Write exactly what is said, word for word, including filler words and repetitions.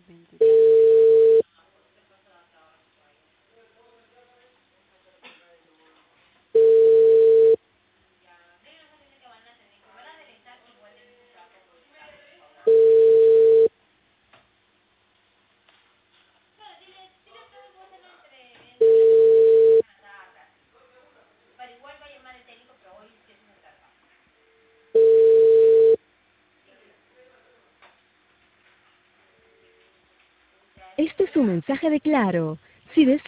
veintitrés. Este es un mensaje de Claro. Si desea